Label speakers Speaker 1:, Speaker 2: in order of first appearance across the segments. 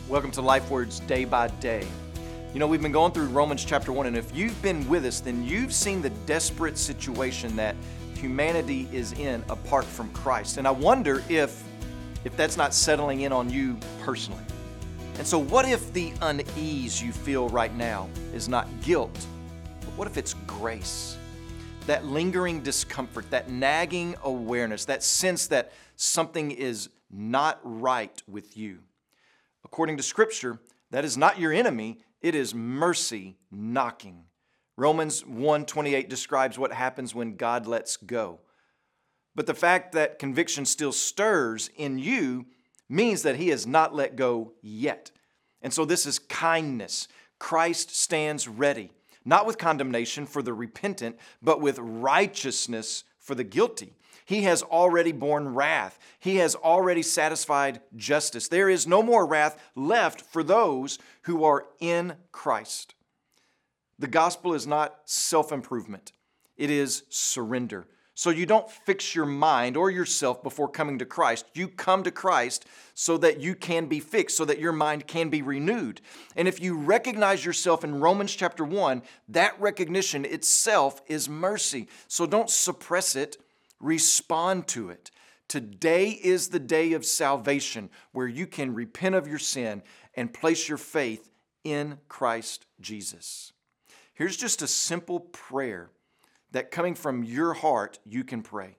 Speaker 1: Welcome to Life Words Day by Day. You know, we've been going through Romans chapter 1, and if you've been with us, then you've seen the desperate situation that humanity is in apart from Christ. And I wonder if that's not settling in on you personally. And so what if the unease you feel right now is not guilt, but what if it's grace? That lingering discomfort, that nagging awareness, that sense that something is not right with you. According to Scripture, that is not your enemy, it is mercy knocking. Romans 1:28 describes what happens when God lets go. But the fact that conviction still stirs in you means that He has not let go yet. And so this is kindness. Christ stands ready, not with condemnation for the repentant, but with righteousness for the guilty. He has already borne wrath. He has already satisfied justice. There is no more wrath left for those who are in Christ. The gospel is not self-improvement. It is surrender. So you don't fix your mind or yourself before coming to Christ. You come to Christ so that you can be fixed, so that your mind can be renewed. And if you recognize yourself in Romans chapter 1, that recognition itself is mercy. So don't suppress it. Respond to it. Today is the day of salvation where you can repent of your sin and place your faith in Christ Jesus. Here's just a simple prayer that coming from your heart you can pray.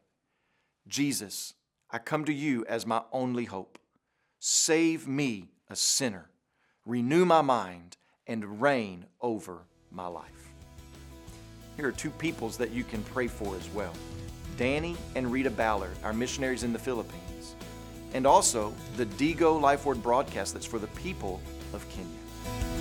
Speaker 1: Jesus, I come to you as my only hope. Save me, a sinner. Renew my mind and reign over my life. Here are two peoples that you can pray for as well. Danny and Rita Ballard, our missionaries in the Philippines, and also the Digo Life Word broadcast that's for the people of Kenya.